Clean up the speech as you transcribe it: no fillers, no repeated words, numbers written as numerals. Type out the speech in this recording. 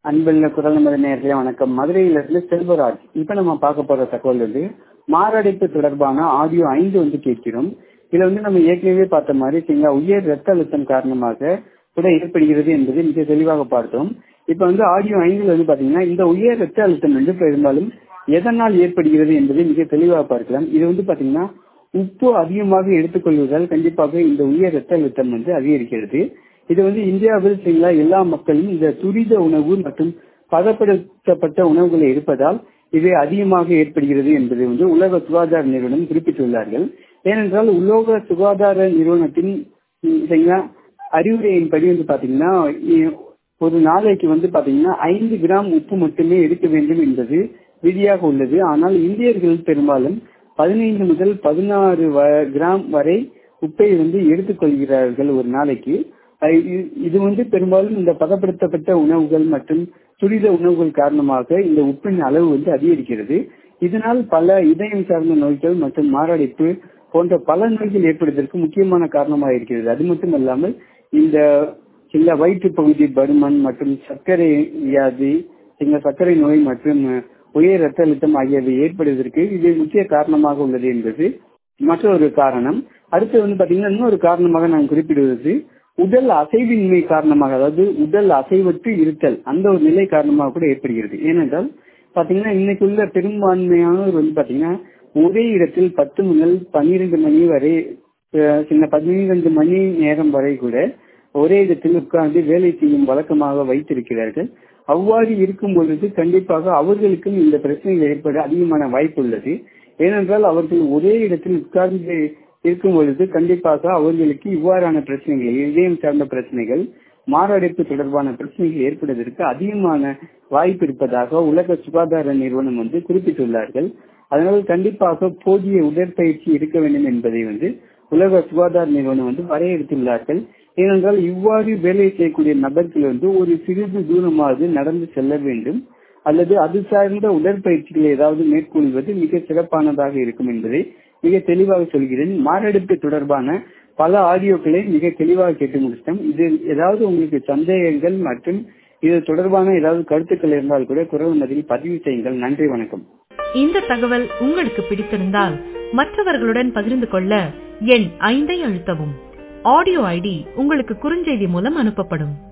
அன்புள்ள குரல் நமது நேயர்களே வணக்கம். மதுரையிலிருந்து செல்வராஜ். இப்ப நம்ம பார்க்க போற தகவல் மாரடைப்பு தொடர்பான ஆடியோ 5 கேட்கிறோம். இதுல நம்ம ஏற்கனவே பார்த்த மாதிரி உயர் ரத்த அழுத்தம் காரணமாக கூட ஏற்படுகிறது என்பது மிக தெளிவாக பார்த்தோம். இப்ப ஆடியோ 5 பாத்தீங்கன்னா இந்த உயர் ரத்த அழுத்தம் பெரும்பாலும் எதனால் ஏற்படுகிறது என்பதை மிக தெளிவாக பார்க்கலாம். இது பாத்தீங்கன்னா உப்பு அதிகமாக எடுத்துக்கொள்வதால் கண்டிப்பாக இந்த உயர் ரத்த அழுத்தம் அதிகரிக்கிறது. இது இந்தியாவில் எல்லா மக்களும் இந்த துரித உணவு மற்றும் பதப்படுத்தப்பட்ட உணவுகளை இருப்பதால் இது அதிகமாக ஏற்படுகிறது என்பதை உலக சுகாதார நிறுவனம் குறிப்பிட்டுள்ளார்கள். ஏனென்றால் உலக சுகாதார நிறுவனத்தின் அறிவுரையின்படி பாத்தீங்கன்னா ஒரு நாளைக்கு பாத்தீங்கன்னா 5 கிராம் உப்பு மட்டுமே எடுக்க வேண்டும் என்பது விதியாக உள்ளது. ஆனால் இந்தியர்கள் பெரும்பாலும் 15 முதல் 16 கிராம் வரை உப்பை எடுத்துக்கொள்கிறார்கள் ஒரு நாளைக்கு. இது பெரும்பாலும் இந்த பதப்படுத்தப்பட்ட உணவுகள் மற்றும் துரித உணவுகள் காரணமாக இந்த உப்பின் அளவு அதிகரிக்கிறது. இதனால் பல இதயம் சார்ந்த நோய்கள் மற்றும் மாரடைப்பு போன்ற பல நோய்கள் ஏற்படுவதற்கு முக்கியமான காரணமாக இருக்கிறது. அது மட்டுமல்லாமல் இந்த வயிற்று பகுதி பருமன் மற்றும் சர்க்கரை வியாதி, சர்க்கரை நோய் மற்றும் உயர் ரத்த அழுத்தம் ஆகியவை ஏற்படுவதற்கு இது முக்கிய காரணமாக உள்ளது என்பது மற்றொரு காரணம். அடுத்து பாத்தீங்கன்னா இன்னொரு காரணமாக நான் குறிப்பிடுவது உடல் அசைவின்மை காரணமாக, அதாவது உடல் அசைவற்று இருத்தல், அந்த ஒரு நிலை காரணமாக கூட ஏற்படுகிறது. ஏனென்றால் பாத்தீங்கன்னா இன்னைக்குள்ள பெரும்பான்மையானவர் பாத்தீங்கன்னா ஒரே இடத்தில் 10 முதல் 12 மணி வரை 12 மணி நேரம் வரை கூட ஒரே இடத்தில் உட்கார்ந்து வேலை செய்யும் வழக்கமாக வைத்திருக்கிறார்கள். அவ்வாறு இருக்கும் பொழுது கண்டிப்பாக அவர்களுக்கும் இந்த பிரச்சனைகள் ஏற்பட அதிகமான வாய்ப்பு உள்ளது. ஏனென்றால் அவர்கள் ஒரே இடத்தில் உட்கார்ந்து இருக்கும் பொழுது கண்டிப்பாக அவர்களுக்கு இவ்வாறான பிரச்சனைகள், இதயம் சார்ந்த பிரச்சனைகள், மாரடைப்பு தொடர்பான பிரச்சனைகள் ஏற்படுவதற்கு அதிகமான வாய்ப்பு இருப்பதாக உலக சுகாதார நிறுவனம் குறிப்பிட்டுள்ளார்கள். அதனால் கண்டிப்பாக போதிய உடற்பயிற்சி இருக்க வேண்டும் என்பதை உலக சுகாதார நிறுவனம் வரையறுத்துள்ளார்கள். ஏனென்றால் இவ்வாறு வேலை செய்யக்கூடிய நபர்கள் ஒரு சிறிது தூரமாவது நடந்து செல்ல வேண்டும் அல்லது அது சார்ந்த உடற்பயிற்சிகளை ஏதாவது மேற்கொள்வது மிக சிறப்பானதாக இருக்கும் என்பதை மிக தெளிவாக சொல்கிறேன். மாரடைப்பு தொடர்பான பல ஆடியோக்களை மிக தெளிவாக கேட்டு முடிச்சிட்டோம். இது ஏதாவது உங்களுக்கு சந்தேகங்கள் மற்றும் இது தொடர்பான ஏதாவது கருத்துக்கள் இருந்தால் கூட குரல் மதியில் பதிவு செய்யுங்கள். நன்றி, வணக்கம். இந்த தகவல் உங்களுக்கு பிடித்திருந்தால் மற்றவர்களுடன் பகிர்ந்து கொள்ள எண் 5 அழுத்தவும். ஆடியோ ஐடி உங்களுக்கு குறுஞ்செய்தி மூலம் அனுப்பப்படும்.